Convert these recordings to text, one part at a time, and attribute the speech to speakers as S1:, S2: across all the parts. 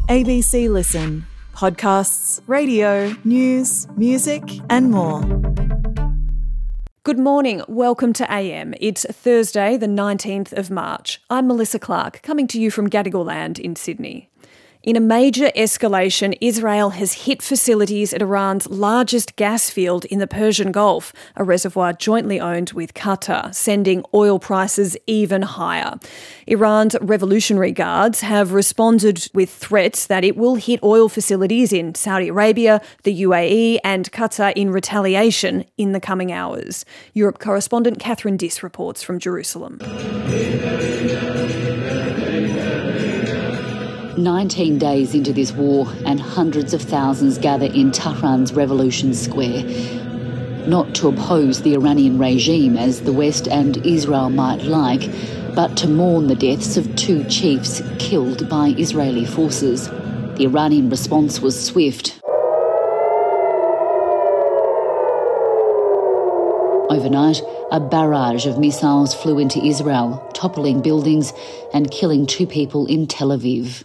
S1: ABC Listen. Podcasts, radio, news, music and more.
S2: Good morning. Welcome to AM. It's Thursday, the 19th of March. I'm Melissa Clark, coming to you from Gadigal Land in Sydney. In a major escalation, Israel has hit facilities at Iran's largest gas field in the Persian Gulf, a reservoir jointly owned with Qatar, sending oil prices even higher. Iran's Revolutionary Guards have responded with threats that it will hit oil facilities in Saudi Arabia, the UAE and Qatar in retaliation in the coming hours. Europe correspondent Catherine Diss reports from Jerusalem.
S3: 19 days into this war and hundreds of thousands gather in Tehran's Revolution Square. Not to oppose the Iranian regime as the West and Israel might like, but to mourn the deaths of two chiefs killed by Israeli forces. The Iranian response was swift. Overnight, a barrage of missiles flew into Israel, toppling buildings and killing two people in Tel Aviv.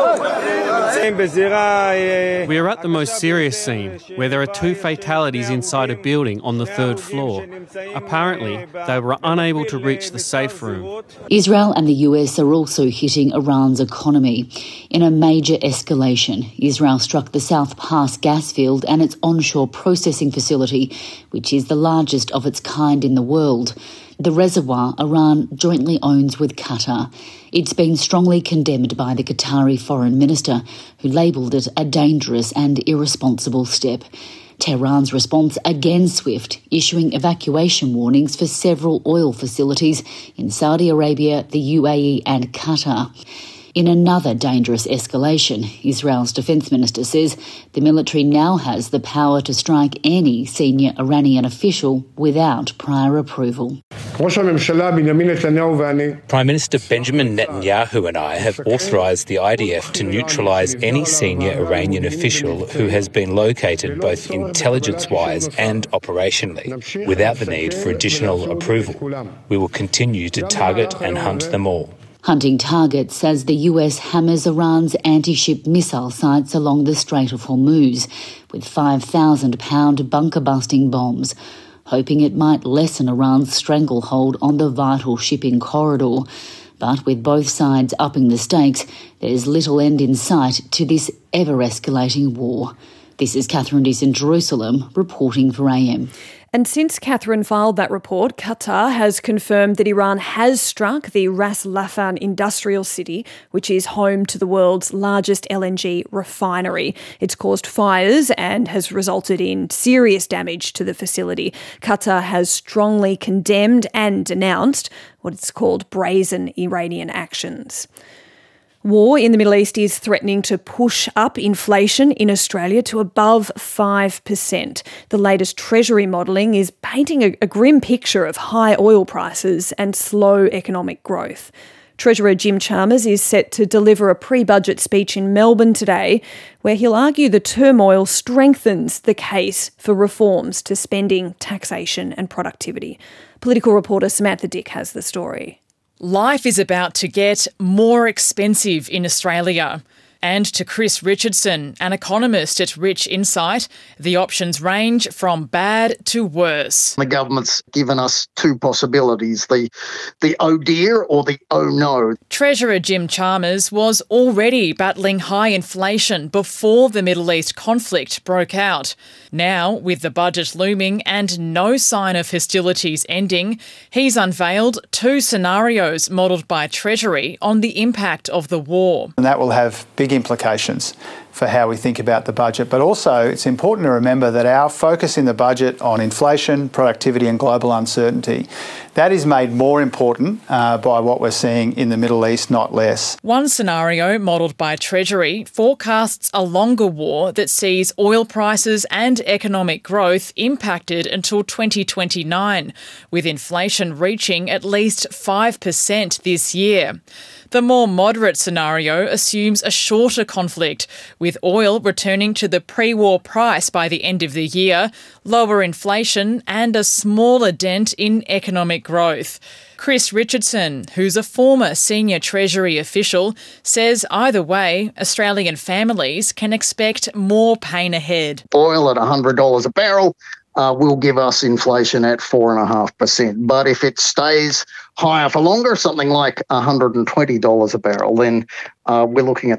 S4: We are at the most serious scene, where there are two fatalities inside a building on the third floor. Apparently, they were unable to reach the safe room.
S3: Israel and the US are also hitting Iran's economy. In a major escalation, Israel struck the South Pass gas field and its onshore processing facility, which is the largest of its kind in the world. The reservoir Iran jointly owns with Qatar. It's been strongly condemned by the Qatari foreign minister, who labelled it a dangerous and irresponsible step. Tehran's response again swift, issuing evacuation warnings for several oil facilities in Saudi Arabia, the UAE and Qatar. In another dangerous escalation, Israel's defence minister says the military now has the power to strike any senior Iranian official without prior approval.
S5: Prime Minister Benjamin Netanyahu and I have authorised the IDF to neutralise any senior Iranian official who has been located both intelligence-wise and operationally, without the need for additional approval. We will continue to target and hunt them all.
S3: Hunting targets as the US hammers Iran's anti-ship missile sites along the Strait of Hormuz with 5,000-pound bunker-busting bombs, hoping it might lessen Iran's stranglehold on the vital shipping corridor. But with both sides upping the stakes, there's little end in sight to this ever-escalating war. This is Catherine Diss in Jerusalem, reporting for AM.
S2: And since Catherine filed that report, Qatar has confirmed that Iran has struck the Ras Laffan industrial city, which is home to the world's largest LNG refinery. It's caused fires and has resulted in serious damage to the facility. Qatar has strongly condemned and denounced what it's called brazen Iranian actions. War in the Middle East is threatening to push up inflation in Australia to above 5%. The latest Treasury modelling is painting a grim picture of high oil prices and slow economic growth. Treasurer Jim Chalmers is set to deliver a pre-budget speech in Melbourne today, where he'll argue the turmoil strengthens the case for reforms to spending, taxation and productivity. Political reporter Samantha Dick has the story.
S6: Life is about to get more expensive in Australia. And to Chris Richardson, an economist at Rich Insight, the options range from bad to worse.
S7: The government's given us two possibilities, the oh dear or the oh no.
S6: Treasurer Jim Chalmers was already battling high inflation before the Middle East conflict broke out. Now, with the budget looming and no sign of hostilities ending, he's unveiled two scenarios modelled by Treasury on the impact of the war.
S8: And that will have big implications for how we think about the budget. But also, it's important to remember that our focus in the budget on inflation, productivity and global uncertainty, that is made more important by what we're seeing in the Middle East, not less.
S6: One scenario modelled by Treasury forecasts a longer war that sees oil prices and economic growth impacted until 2029, with inflation reaching at least 5% this year. The more moderate scenario assumes a shorter conflict, with oil returning to the pre-war price by the end of the year, lower inflation and a smaller dent in economic growth. Chris Richardson, who's a former senior Treasury official, says either way, Australian families can expect more pain ahead.
S7: Oil at $100 a barrel will give us inflation at 4.5%. But if it stays higher for longer, something like $120 a barrel, then we're looking at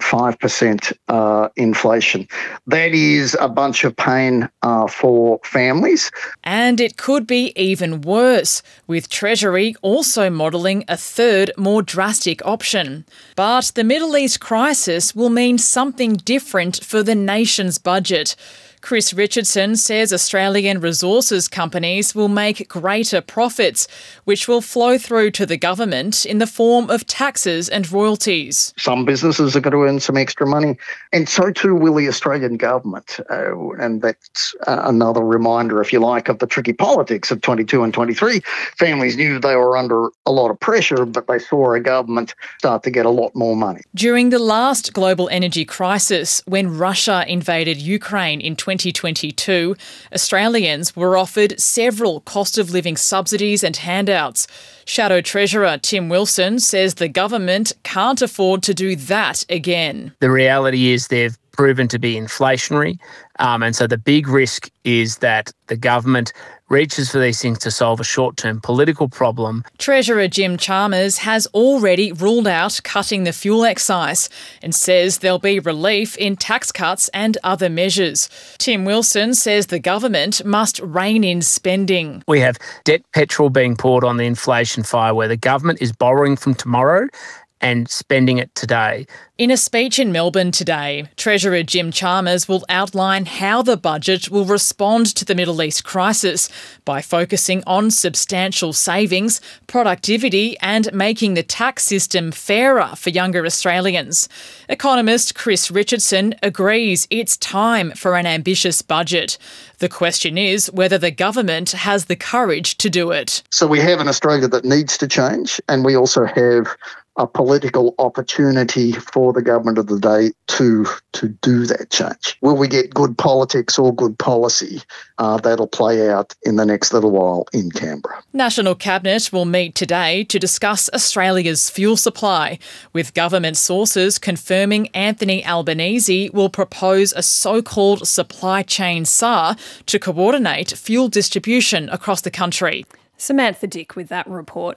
S7: 5% inflation. That is a bunch of pain for families.
S6: And it could be even worse, with Treasury also modelling a third, more drastic option. But the Middle East crisis will mean something different for the nation's budget. Chris Richardson says Australian resources companies will make greater profits, which will flow through to the government in the form of taxes and royalties.
S7: Some businesses are going to earn some extra money, and so too will the Australian government. And that's another reminder, if you like, of the tricky politics of 22 and 23. Families knew they were under a lot of pressure, but they saw a government start to get a lot more money.
S6: During the last global energy crisis, when Russia invaded Ukraine in 2022, Australians were offered several cost of living subsidies and handouts. Shadow Treasurer Tim Wilson says the government can't afford to do that again.
S9: The reality is they've proven to be inflationary, and so the big risk is that the government reaches for these things to solve a short-term political problem.
S6: Treasurer Jim Chalmers has already ruled out cutting the fuel excise and says there'll be relief in tax cuts and other measures. Tim Wilson says the government must rein in spending.
S9: We have debt petrol being poured on the inflation fire, where the government is borrowing from tomorrow and spending it today.
S6: In a speech in Melbourne today, Treasurer Jim Chalmers will outline how the budget will respond to the Middle East crisis by focusing on substantial savings, productivity and making the tax system fairer for younger Australians. Economist Chris Richardson agrees it's time for an ambitious budget. The question is whether the government has the courage to do it.
S7: So we have an Australia that needs to change, and we also have a political opportunity for the government of the day to do that change. Will we get good politics or good policy? That'll play out in the next little while in Canberra.
S6: National Cabinet will meet today to discuss Australia's fuel supply, with government sources confirming Anthony Albanese will propose a so-called supply chain SAR to coordinate fuel distribution across the country.
S2: Samantha Dick with that report.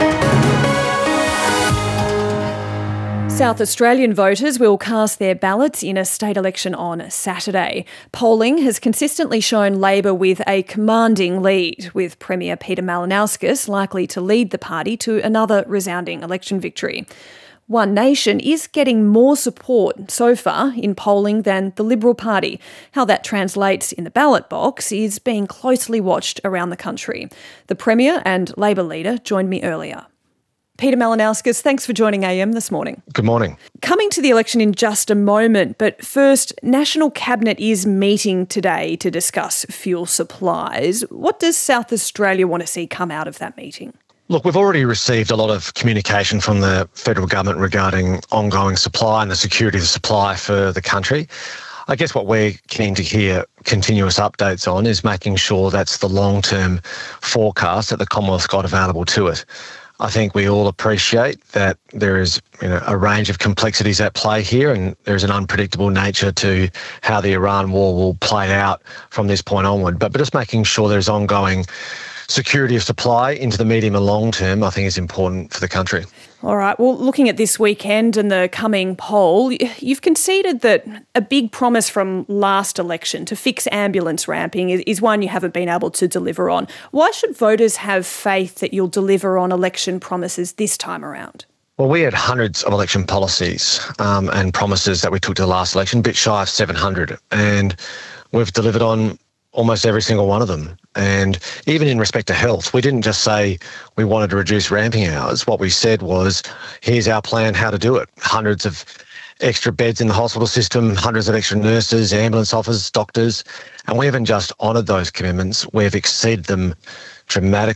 S2: South Australian voters will cast their ballots in a state election on Saturday. Polling has consistently shown Labor with a commanding lead, with Premier Peter Malinauskas likely to lead the party to another resounding election victory. One Nation is getting more support so far in polling than the Liberal Party. How that translates in the ballot box is being closely watched around the country. The Premier and Labor leader joined me earlier. Peter Malinauskas, thanks for joining AM this morning.
S10: Good morning.
S2: Coming to the election in just a moment, but first, National Cabinet is meeting today to discuss fuel supplies. What does South Australia want to see come out of that meeting?
S10: Look, we've already received a lot of communication from the federal government regarding ongoing supply and the security of the supply for the country. I guess what we're keen to hear continuous updates on is making sure that's the long-term forecast that the Commonwealth's got available to it. I think we all appreciate that there is a range of complexities at play here, and there's an unpredictable nature to how the Iran war will play out from this point onward. But just making sure there's ongoing security of supply into the medium and long term, I think, is important for the country.
S2: All right. Well, looking at this weekend and the coming poll, you've conceded that a big promise from last election to fix ambulance ramping is one you haven't been able to deliver on. Why should voters have faith that you'll deliver on election promises this time around?
S10: Well, we had hundreds of election policies and promises that we took to the last election, a bit shy of 700, and we've delivered on almost every single one of them. And even in respect to health, we didn't just say we wanted to reduce ramping hours. What we said was, here's our plan how to do it. Hundreds of extra beds in the hospital system, hundreds of extra nurses, ambulance officers, doctors. And we haven't just honoured those commitments, we've exceeded them dramatically.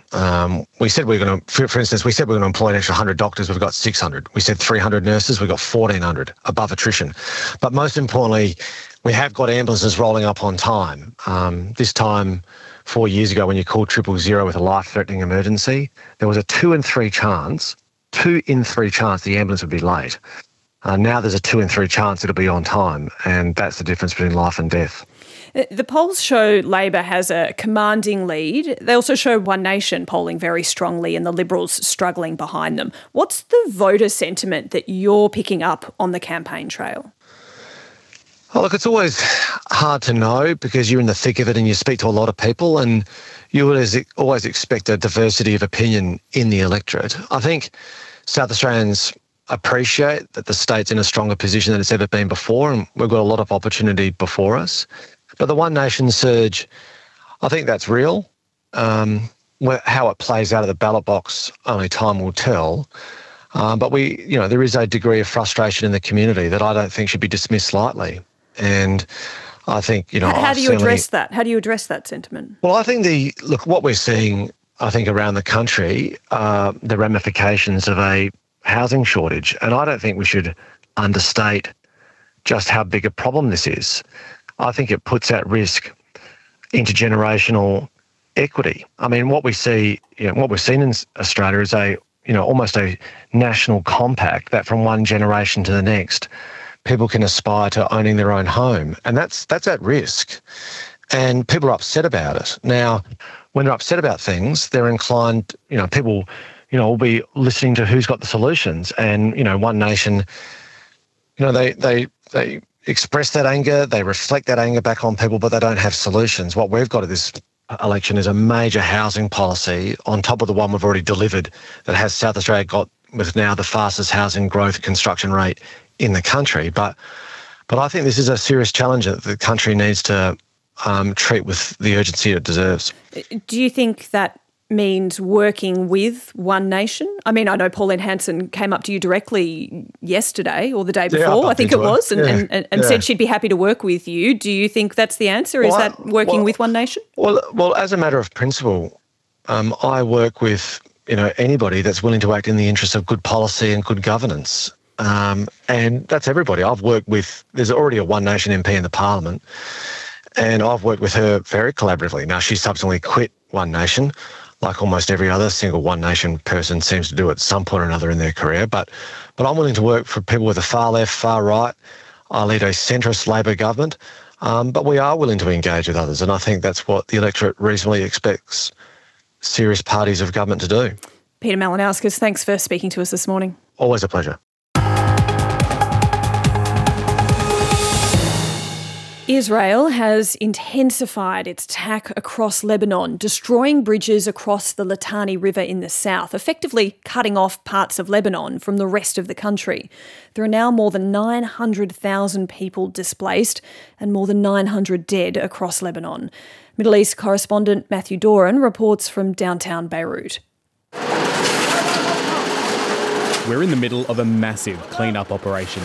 S10: We said we were going to, for instance, we said we were going to employ an extra 100 doctors. We've got 600. We said 300 nurses. We've got 1,400 above attrition. But most importantly, we have got ambulances rolling up on time. This time, 4 years ago, when you called 000 with a life-threatening emergency, there was a 2 in 3 chance the ambulance would be late. Now there's a 2 in 3 chance it'll be on time, and that's the difference between life and death.
S2: The polls show Labor has a commanding lead. They also show One Nation polling very strongly and the Liberals struggling behind them. What's the voter sentiment that you're picking up on the campaign trail?
S10: Oh, look, it's always hard to know because you're in the thick of it and you speak to a lot of people, and you would always expect a diversity of opinion in the electorate. I think South Australians appreciate that the state's in a stronger position than it's ever been before, and we've got a lot of opportunity before us. But the One Nation surge, I think that's real. How it plays out of the ballot box, only time will tell. But there is a degree of frustration in the community that I don't think should be dismissed lightly. And I think,
S2: How do you address that? How do you address that sentiment?
S10: Well, I think what we're seeing, I think, around the country, the ramifications of a housing shortage. And I don't think we should understate just how big a problem this is. I think it puts at risk intergenerational equity. I mean, what we've seen in Australia is almost a national compact that from one generation to the next, people can aspire to owning their own home, and that's at risk. And people are upset about it. Now, when they're upset about things, they're inclined, people, will be listening to who's got the solutions. And, One Nation, they express that anger, they reflect that anger back on people, but they don't have solutions. What we've got at this election is a major housing policy on top of the one we've already delivered that has South Australia got with now the fastest housing growth construction rate in the country. But I think this is a serious challenge that the country needs to treat with the urgency it deserves.
S2: Do you think that means working with One Nation? I mean, I know Pauline Hanson came up to you directly yesterday or the day before, I think it was, and said she'd be happy to work with you. Do you think that's the answer? Is that working with One Nation?
S10: Well, as a matter of principle, I work with anybody that's willing to act in the interest of good policy and good governance. And that's everybody. There's already a One Nation MP in the Parliament, and I've worked with her very collaboratively. Now, she subsequently quit One Nation, like almost every other single One Nation person seems to do at some point or another in their career. But I'm willing to work for people with the far left, far right. I lead a centrist Labor government, but we are willing to engage with others, and I think that's what the electorate reasonably expects serious parties of government to do.
S2: Peter Malinauskas, thanks for speaking to us this morning.
S10: Always a pleasure.
S2: Israel has intensified its attack across Lebanon, destroying bridges across the Litani River in the south, effectively cutting off parts of Lebanon from the rest of the country. There are now more than 900,000 people displaced and more than 900 dead across Lebanon. Middle East correspondent Matthew Doran reports from downtown Beirut.
S11: We're in the middle of a massive clean-up operation.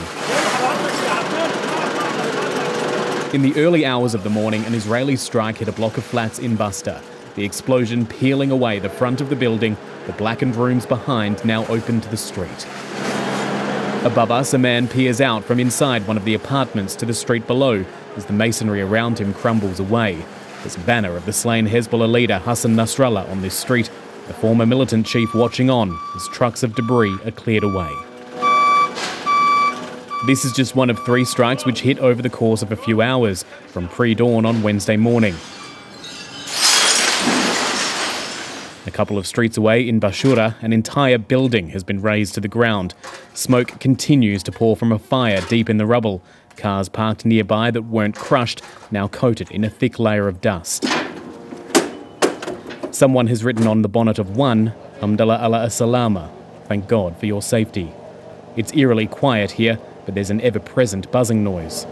S11: In the early hours of the morning, an Israeli strike hit a block of flats in Busta. The explosion peeling away the front of the building, the blackened rooms behind now open to the street. Above us, a man peers out from inside one of the apartments to the street below as the masonry around him crumbles away. There's a banner of the slain Hezbollah leader Hassan Nasrallah on this street, a former militant chief watching on as trucks of debris are cleared away. This is just one of 3 strikes which hit over the course of a few hours, from pre-dawn on Wednesday morning. A couple of streets away in Bashura, an entire building has been razed to the ground. Smoke continues to pour from a fire deep in the rubble. Cars parked nearby that weren't crushed, now coated in a thick layer of dust. Someone has written on the bonnet of one, Hamdallah ala as-salama, thank God for your safety. It's eerily quiet here, but there's an ever-present buzzing noise.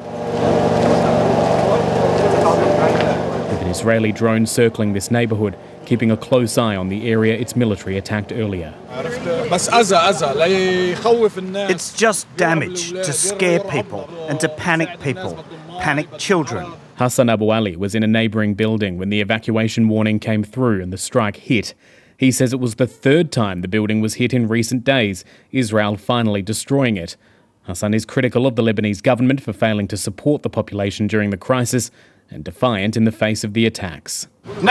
S11: With an Israeli drone circling this neighbourhood, keeping a close eye on the area its military attacked earlier.
S12: It's just damage to scare people and to panic people, panic children.
S11: Hassan Abu Ali was in a neighbouring building when the evacuation warning came through and the strike hit. He says it was the third time the building was hit in recent days, Israel finally destroying it. Hassan is critical of the Lebanese government for failing to support the population during the crisis and defiant in the face of the attacks.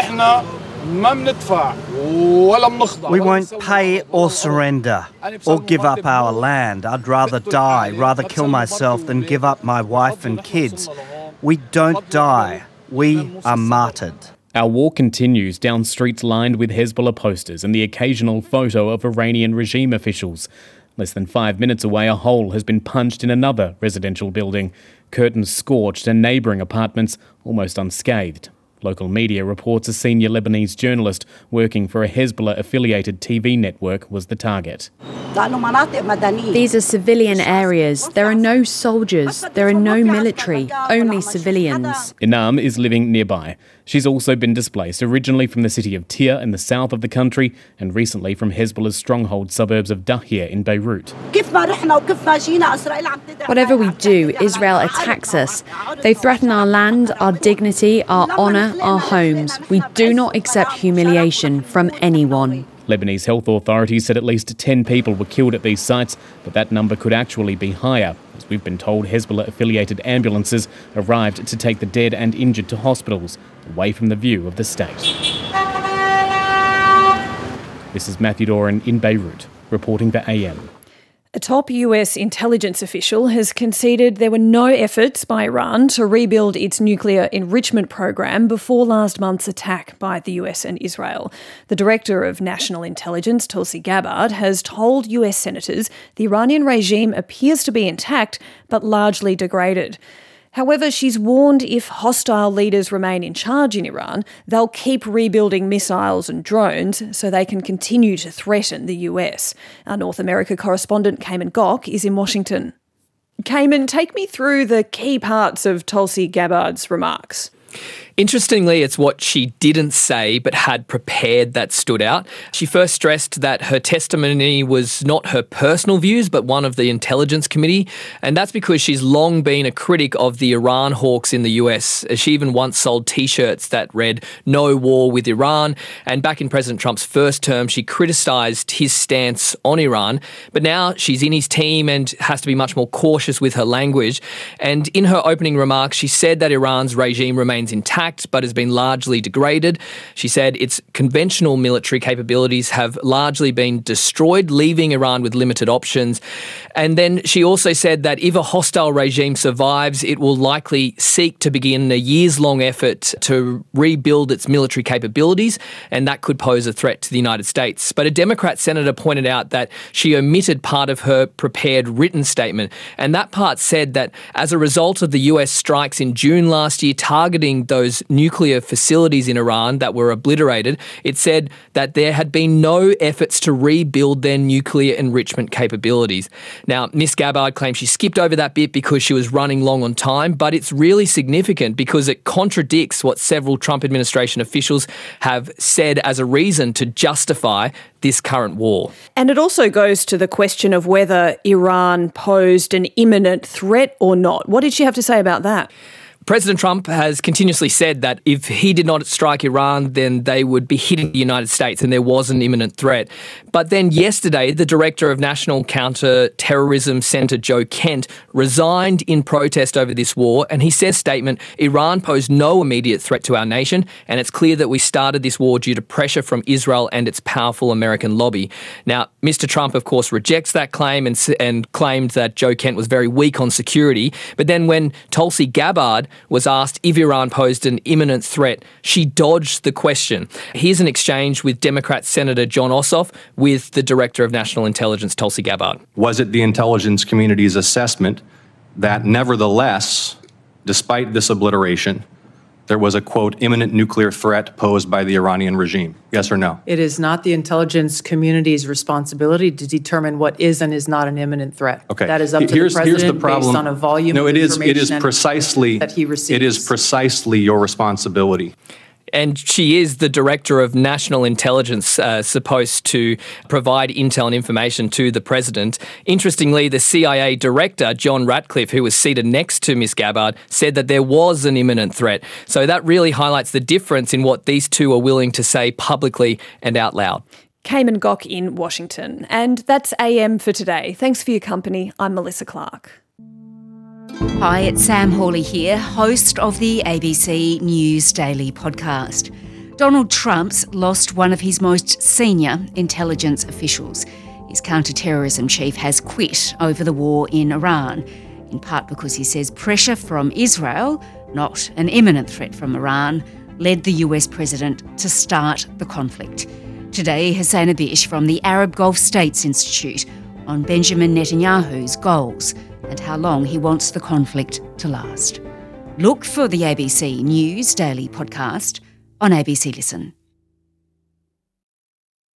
S12: We won't pay or surrender or give up our land. I'd rather die, rather kill myself than give up my wife and kids. We don't die. We are martyred.
S11: Our war continues down streets lined with Hezbollah posters and the occasional photo of Iranian regime officials. Less than 5 minutes away, a hole has been punched in another residential building. Curtains scorched and neighbouring apartments almost unscathed. Local media reports a senior Lebanese journalist working for a Hezbollah-affiliated TV network was the target.
S13: These are civilian areas. There are no soldiers. There are no military, only civilians.
S11: Inam is living nearby. She's also been displaced, originally from the city of Tyre in the south of the country and recently from Hezbollah's stronghold suburbs of Dahiyeh in Beirut.
S13: Whatever we do, Israel attacks us. They threaten our land, our dignity, our honour, our homes. We do not accept humiliation from anyone.
S11: Lebanese health authorities said at least 10 people were killed at these sites, but that number could actually be higher. As we've been told, Hezbollah-affiliated ambulances arrived to take the dead and injured to hospitals, away from the view of the state. This is Matthew Doran in Beirut, reporting for AM.
S2: A top US intelligence official has conceded there were no efforts by Iran to rebuild its nuclear enrichment program before last month's attack by the US and Israel. The director of national intelligence, Tulsi Gabbard, has told US senators the Iranian regime appears to be intact but largely degraded. However, she's warned if hostile leaders remain in charge in Iran, they'll keep rebuilding missiles and drones so they can continue to threaten the US. Our North America correspondent, Cayman Gok, is in Washington. Cayman, take me through the key parts of Tulsi Gabbard's remarks.
S14: Interestingly, it's what she didn't say but had prepared that stood out. She first stressed that her testimony was not her personal views but one of the Intelligence Committee, and that's because she's long been a critic of the Iran hawks in the US. She even once sold T-shirts that read, "No war with Iran," and back in President Trump's first term, she criticised his stance on Iran, but now she's in his team and has to be much more cautious with her language. And in her opening remarks, she said that Iran's regime remains intact but has been largely degraded. She said its conventional military capabilities have largely been destroyed, leaving Iran with limited options. And then she also said that if a hostile regime survives, it will likely seek to begin a years-long effort to rebuild its military capabilities, and that could pose a threat to the United States. But a Democrat senator pointed out that she omitted part of her prepared written statement, and that part said that as a result of the US strikes in June last year targeting those nuclear facilities in Iran that were obliterated, it said that there had been no efforts to rebuild their nuclear enrichment capabilities. Now, Ms. Gabbard claims she skipped over that bit because she was running long on time, but it's really significant because it contradicts what several Trump administration officials have said as a reason to justify this current war.
S2: And it also goes to the question of whether Iran posed an imminent threat or not. What did she have to say about that?
S14: President Trump has continuously said that if he did not strike Iran, then they would be hitting the United States and there was an imminent threat. But then yesterday, the director of National Counter-Terrorism Centre, Joe Kent, resigned in protest over this war, and he said in a statement, Iran posed no immediate threat to our nation, and it's clear that we started this war due to pressure from Israel and its powerful American lobby. Now, Mr. Trump, of course, rejects that claim and claimed that Joe Kent was very weak on security. But then when Tulsi Gabbard was asked if Iran posed an imminent threat, she dodged the question. Here's an exchange with Democrat Senator Jon Ossoff with the Director of National Intelligence, Tulsi Gabbard.
S15: Was it the intelligence community's assessment that nevertheless, despite this obliteration, there was a, quote, imminent nuclear threat posed by the Iranian regime? Yes or no?
S16: It is not the intelligence community's responsibility to determine what is and is not an imminent threat.
S15: Okay.
S16: That is up to the president based on a volume of information
S15: it is precisely
S16: that he receives.
S15: It is precisely your responsibility.
S14: And she is the Director of National Intelligence, supposed to provide intel and information to the President. Interestingly, the CIA Director, John Ratcliffe, who was seated next to Ms Gabbard, said that there was an imminent threat. So that really highlights the difference in what these two are willing to say publicly and out loud.
S2: Cayman Gok in Washington. And that's AM for today. Thanks for your company. I'm Melissa Clark.
S17: Hi, it's Sam Hawley here, host of the ABC News Daily podcast. Donald Trump's lost one of his most senior intelligence officials. His counter-terrorism chief has quit over the war in Iran, in part because he says pressure from Israel, not an imminent threat from Iran, led the US president to start the conflict. Today, Hussein Abish from the Arab Gulf States Institute on Benjamin Netanyahu's goals and how long he wants the conflict to last. Look for the ABC News Daily podcast on ABC Listen.